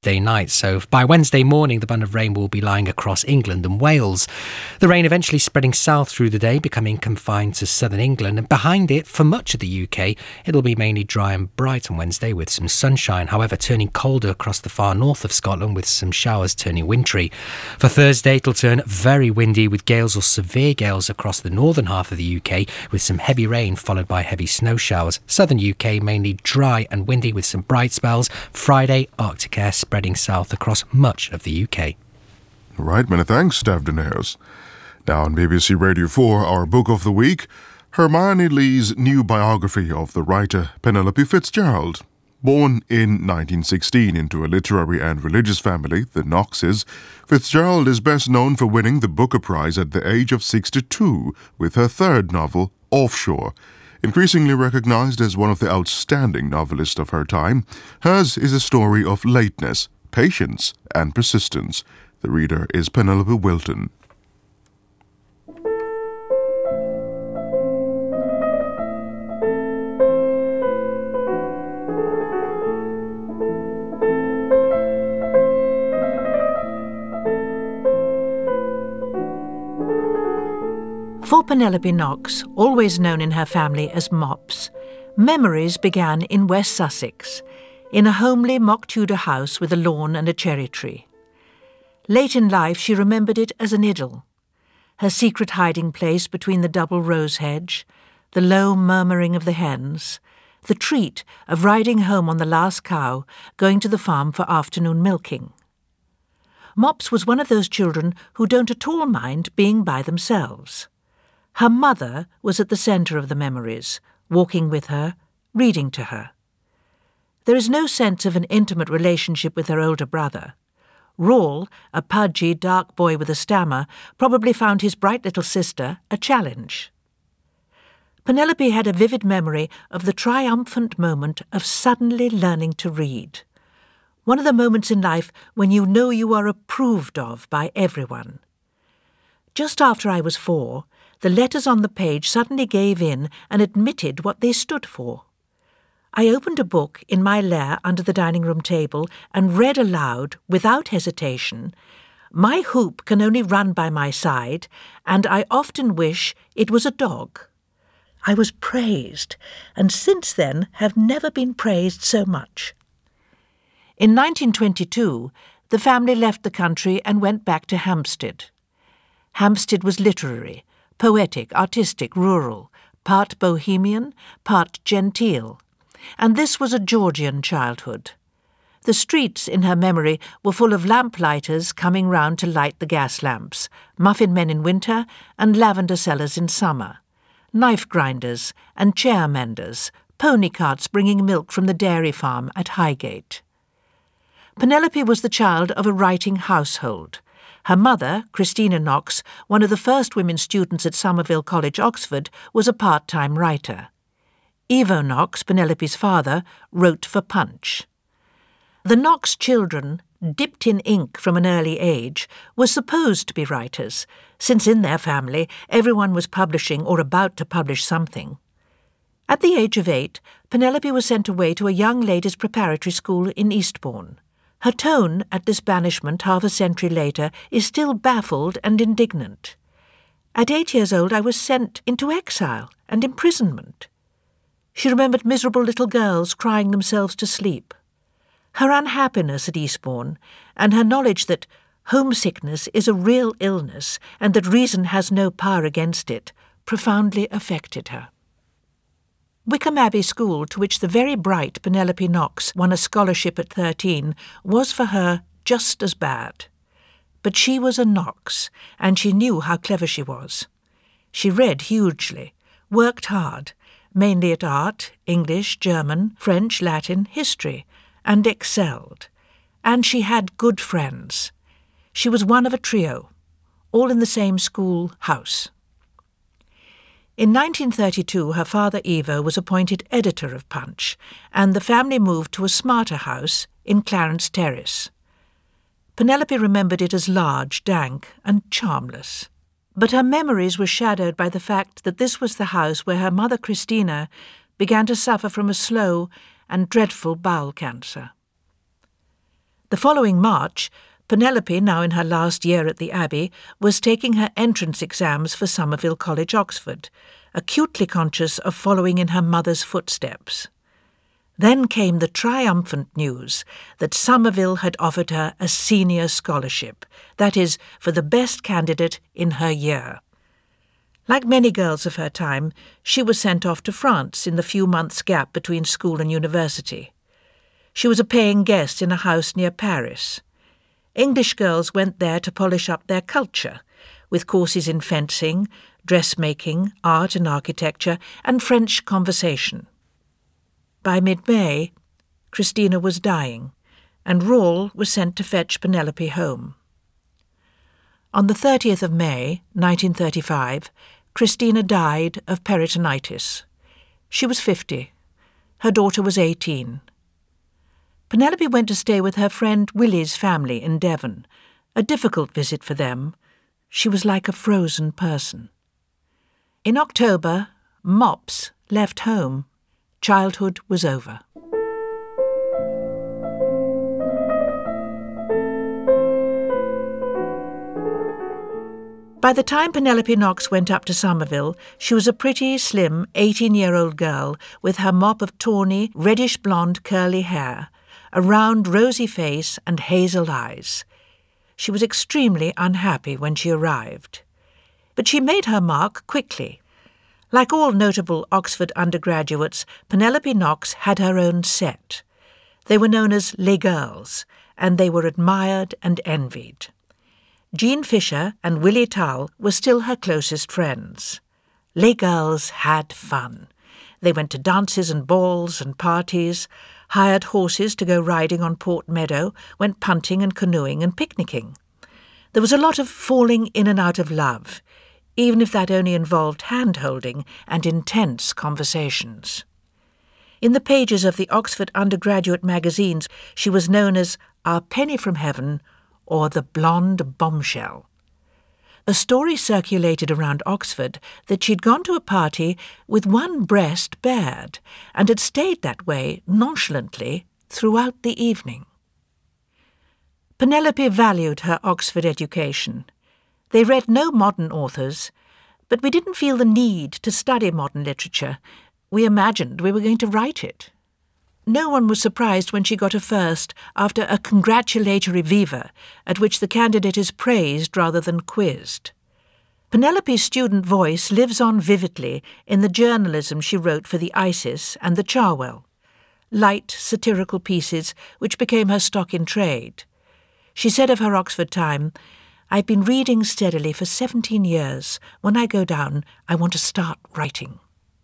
Day night, so by Wednesday morning the band of rain will be lying across England and Wales. The rain eventually spreading south through the day, becoming confined to southern England, and behind it, for much of the UK, it'll be mainly dry and bright on Wednesday with some sunshine, however turning colder across the far north of Scotland with some showers turning wintry. For Thursday it'll turn very windy with gales or severe gales across the northern half of the UK with some heavy rain followed by heavy snow showers. Southern UK mainly dry and windy with some bright spells. Friday, Arctic air spreading south across much of the UK. Right, many thanks, Stav Daenerys. Now on BBC Radio 4, our book of the week, Hermione Lee's new biography of the writer Penelope Fitzgerald. Born in 1916 into a literary and religious family, the Knoxes, Fitzgerald is best known for winning the Booker Prize at the age of 62 with her third novel, Offshore. Increasingly recognized as one of the outstanding novelists of her time, hers is a story of lateness, patience, and persistence. The reader is Penelope Wilton. For Penelope Knox, always known in her family as Mops, memories began in West Sussex, in a homely mock Tudor house with a lawn and a cherry tree. Late in life she remembered it as an idyll, her secret hiding place between the double rose hedge, the low murmuring of the hens, the treat of riding home on the last cow, going to the farm for afternoon milking. Mops was one of those children who don't at all mind being by themselves. Her mother was at the centre of the memories, walking with her, reading to her. There is no sense of an intimate relationship with her older brother. Rawle, a pudgy, dark boy with a stammer, probably found his bright little sister a challenge. Penelope had a vivid memory of the triumphant moment of suddenly learning to read. One of the moments in life when you know you are approved of by everyone. Just after I was 4, the letters on the page suddenly gave in and admitted what they stood for. I opened a book in my lair under the dining room table and read aloud, without hesitation, "My hoop can only run by my side, and I often wish it was a dog." I was praised, and since then have never been praised so much. In 1922, the family left the country and went back to Hampstead. Hampstead was literary, poetic, artistic, rural, part bohemian, part genteel. And this was a Georgian childhood. The streets, in her memory, were full of lamp-lighters coming round to light the gas lamps, muffin men in winter and lavender sellers in summer, knife grinders and chair menders, pony carts bringing milk from the dairy farm at Highgate. Penelope was the child of a writing household. Her mother, Christina Knox, one of the first women students at Somerville College, Oxford, was a part-time writer. Ivo Knox, Penelope's father, wrote for Punch. The Knox children, dipped in ink from an early age, were supposed to be writers, since in their family everyone was publishing or about to publish something. At the age of 8, Penelope was sent away to a young ladies' preparatory school in Eastbourne. Her tone at this banishment half a century later is still baffled and indignant. At 8 years old I was sent into exile and imprisonment. She remembered miserable little girls crying themselves to sleep. Her unhappiness at Eastbourne, and her knowledge that homesickness is a real illness and that reason has no power against it, profoundly affected her. Wickham Abbey School, to which the very bright Penelope Knox won a scholarship at 13, was for her just as bad. But she was a Knox, and she knew how clever she was. She read hugely, worked hard, mainly at art, English, German, French, Latin, history, and excelled. And she had good friends. She was one of a trio, all in the same school house. In 1932, her father Ivo was appointed editor of Punch, and the family moved to a smarter house in Clarence Terrace. Penelope remembered it as large, dank, and charmless. But her memories were shadowed by the fact that this was the house where her mother Christina began to suffer from a slow and dreadful bowel cancer. The following March, Penelope, now in her last year at the Abbey, was taking her entrance exams for Somerville College, Oxford, acutely conscious of following in her mother's footsteps. Then came the triumphant news that Somerville had offered her a senior scholarship, that is, for the best candidate in her year. Like many girls of her time, she was sent off to France in the few months' gap between school and university. She was a paying guest in a house near Paris. English girls went there to polish up their culture, with courses in fencing, dressmaking, art and architecture, and French conversation. By mid-May, Christina was dying, and Rawle was sent to fetch Penelope home. On the 30th of May, 1935, Christina died of peritonitis. She was 50. Her daughter was 18. Penelope went to stay with her friend Willie's family in Devon, a difficult visit for them. She was like a frozen person. In October, Mops left home. Childhood was over. By the time Penelope Knox went up to Somerville, she was a pretty, slim, 18-year-old girl with her mop of tawny, reddish-blonde curly hair, a round, rosy face and hazel eyes. She was extremely unhappy when she arrived. But she made her mark quickly. Like all notable Oxford undergraduates, Penelope Knox had her own set. They were known as Les Girls, and they were admired and envied. Jean Fisher and Willie Tull were still her closest friends. Les Girls had fun. They went to dances and balls and parties, hired horses to go riding on Port Meadow, went punting and canoeing and picnicking. There was a lot of falling in and out of love, even if that only involved hand-holding and intense conversations. In the pages of the Oxford undergraduate magazines, she was known as Our Penny from Heaven or the Blonde Bombshell. A story circulated around Oxford that she'd gone to a party with one breast bared and had stayed that way nonchalantly throughout the evening. Penelope valued her Oxford education. They read no modern authors, but we didn't feel the need to study modern literature. We imagined we were going to write it. No one was surprised when she got a first after a congratulatory viva, at which the candidate is praised rather than quizzed. Penelope's student voice lives on vividly in the journalism she wrote for the Isis and the Cherwell, light, satirical pieces which became her stock in trade. She said of her Oxford time, "I've been reading steadily for 17 years. When I go down, I want to start writing."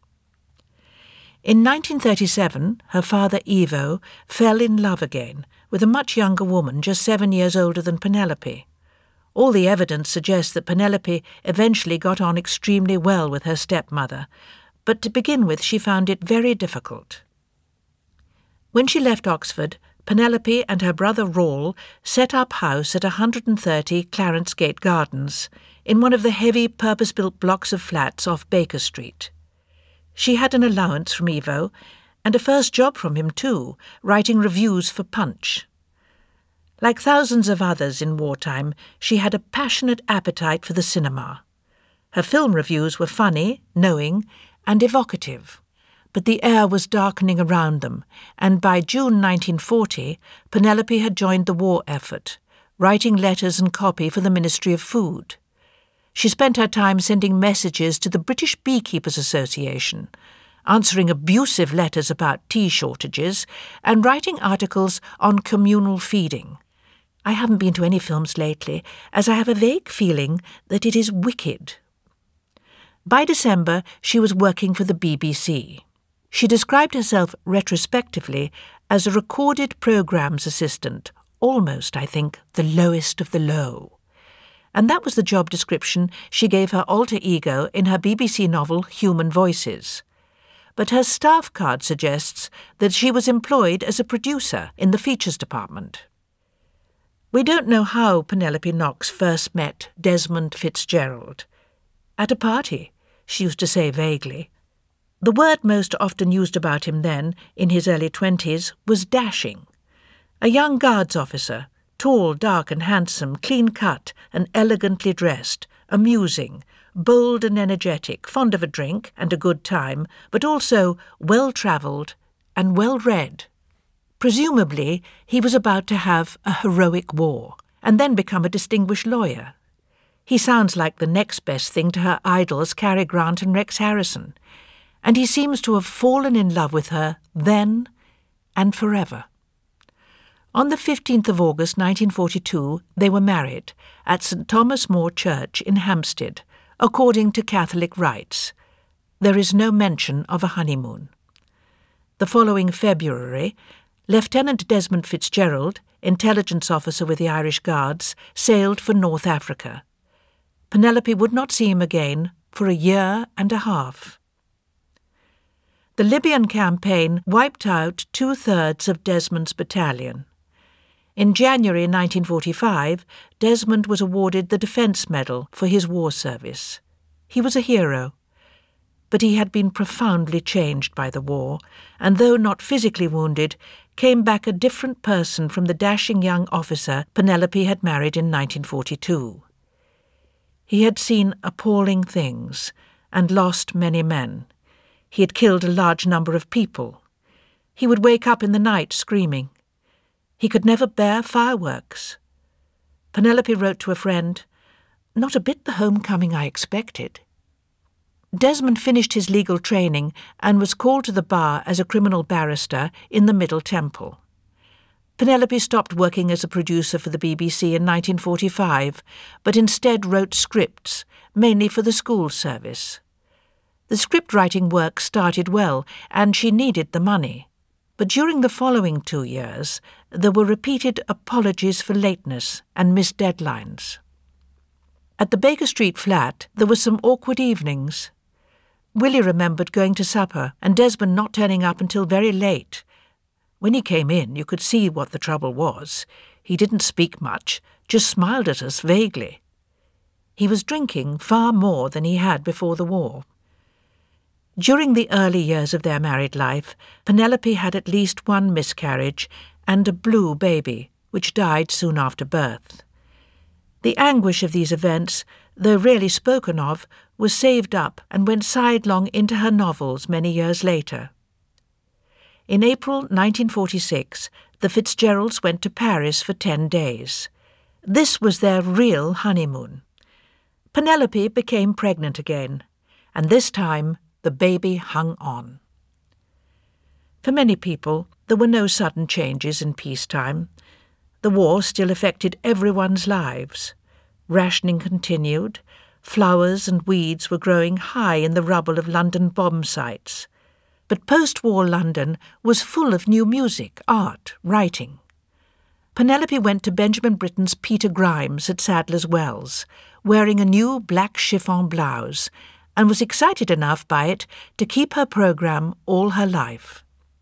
In 1937, her father, Ivo, fell in love again with a much younger woman just 7 years older than Penelope. All the evidence suggests that Penelope eventually got on extremely well with her stepmother, but to begin with she found it very difficult. When she left Oxford, Penelope and her brother Rawle set up house at 130 Clarence Gate Gardens, in one of the heavy purpose-built blocks of flats off Baker Street. She had an allowance from Ivo, and a first job from him too, writing reviews for Punch. Like thousands of others in wartime, she had a passionate appetite for the cinema. Her film reviews were funny, knowing, and evocative. But the air was darkening around them, and by June 1940, Penelope had joined the war effort, writing letters and copy for the Ministry of Food. She spent her time sending messages to the British Beekeepers Association, answering abusive letters about tea shortages, and writing articles on communal feeding. I haven't been to any films lately, as I have a vague feeling that it is wicked. By December, she was working for the BBC. She described herself retrospectively as a recorded programmes assistant, almost, I think, the lowest of the low. And that was the job description she gave her alter ego in her BBC novel Human Voices. But her staff card suggests that she was employed as a producer in the features department. We don't know how Penelope Knox first met Desmond Fitzgerald. At a party, she used to say vaguely. The word most often used about him then, in his early 20s, was dashing. A young guards officer, tall, dark and handsome, clean-cut and elegantly dressed, amusing, bold and energetic, fond of a drink and a good time, but also well-travelled and well-read. Presumably, he was about to have a heroic war and then become a distinguished lawyer. He sounds like the next best thing to her idols Cary Grant and Rex Harrison, and he seems to have fallen in love with her then and forever. On the 15th of August 1942, they were married at St Thomas More Church in Hampstead, according to Catholic rites. There is no mention of a honeymoon. The following February, Lieutenant Desmond Fitzgerald, intelligence officer with the Irish Guards, sailed for North Africa. Penelope would not see him again for a year and a half. The Libyan campaign wiped out 2/3 of Desmond's battalion. In January 1945, Desmond was awarded the Defence Medal for his war service. He was a hero, but he had been profoundly changed by the war, and though not physically wounded, came back a different person from the dashing young officer Penelope had married in 1942. He had seen appalling things and lost many men. He had killed a large number of people. He would wake up in the night screaming. He could never bear fireworks. Penelope wrote to a friend, "Not a bit the homecoming I expected." Desmond finished his legal training and was called to the bar as a criminal barrister in the Middle Temple. Penelope stopped working as a producer for the BBC in 1945, but instead wrote scripts, mainly for the school service. The script-writing work started well, and she needed the money. But during the following 2 years, there were repeated apologies for lateness and missed deadlines. At the Baker Street flat, there were some awkward evenings. Willie remembered going to supper and Desmond not turning up until very late. When he came in, you could see what the trouble was. He didn't speak much, just smiled at us vaguely. He was drinking far more than he had before the war. During the early years of their married life, Penelope had at least one miscarriage and a blue baby, which died soon after birth. The anguish of these events, though rarely spoken of, was saved up and went sidelong into her novels many years later. In April 1946, the Fitzgeralds went to Paris for 10 days. This was their real honeymoon. Penelope became pregnant again, and this time the baby hung on. For many people, there were no sudden changes in peacetime. The war still affected everyone's lives. Rationing continued. Flowers and weeds were growing high in the rubble of London bomb sites. But post-war London was full of new music, art, writing. Penelope went to Benjamin Britten's Peter Grimes at Sadler's Wells, wearing a new black chiffon blouse, and was excited enough by it to keep her programme all her life.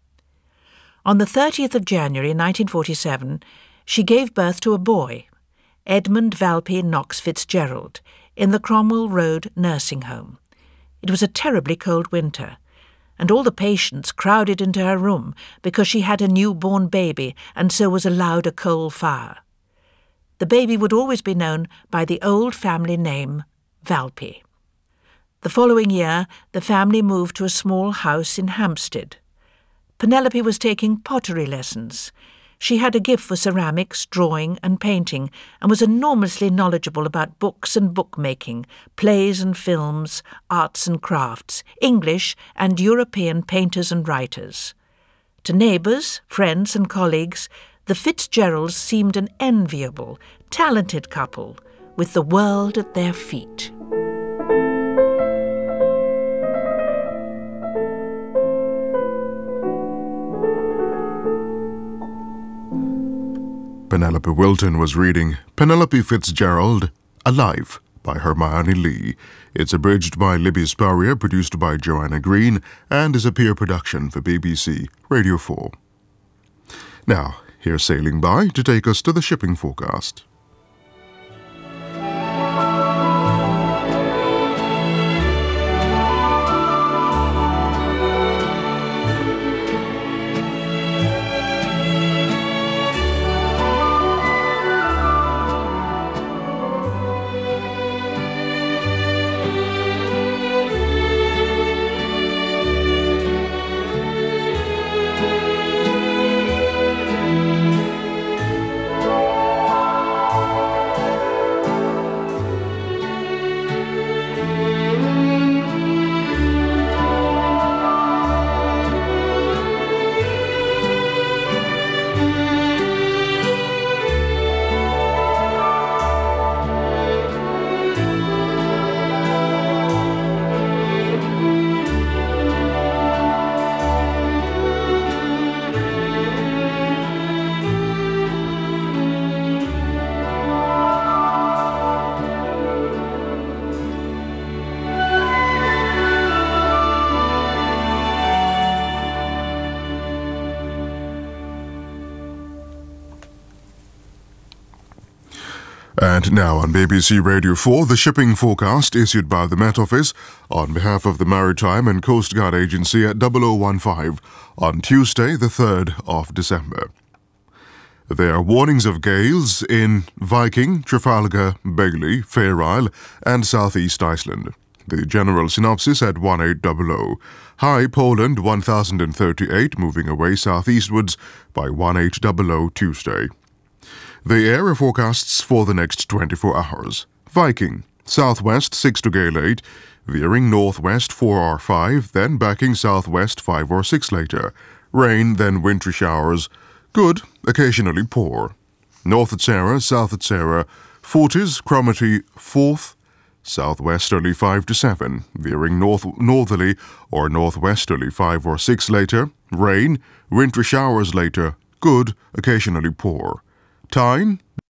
On the 30th of January 1947, she gave birth to a boy, Edmund Valpy Knox Fitzgerald, in the Cromwell Road nursing home. It was a terribly cold winter, and all the patients crowded into her room because she had a newborn baby and so was allowed a coal fire. The baby would always be known by the old family name Valpy. The following year, the family moved to a small house in Hampstead. Penelope was taking pottery lessons. She had a gift for ceramics, drawing and painting, and was enormously knowledgeable about books and bookmaking, plays and films, arts and crafts, English and European painters and writers. To neighbours, friends and colleagues, the Fitzgeralds seemed an enviable, talented couple, with the world at their feet. Penelope Wilton was reading Penelope Fitzgerald, Alive, by Hermione Lee. It's abridged by Libby Spurrier, produced by Joanna Green, and is a peer production for BBC Radio 4. Now, here's Sailing By to take us to the shipping forecast. And now on BBC Radio 4, the shipping forecast issued by the Met Office on behalf of the Maritime and Coast Guard Agency at 0015 on Tuesday, the 3rd of December. There are warnings of gales in Viking, Trafalgar, Bailey, Fair Isle and southeast Iceland. The general synopsis at 1800. High Poland 1038, moving away southeastwards by 1800 Tuesday. The area forecasts for the next 24 hours. Viking, southwest 6 to gale 8, veering northwest 4 or 5, then backing southwest 5 or 6 later. Rain, then wintry showers. Good, occasionally poor. North at Sarah, south at Sarah, Forties, Cromarty 4th, southwesterly 5 to 7, veering northerly or northwesterly 5 or 6 later. Rain, wintry showers later. Good, occasionally poor. Tyne,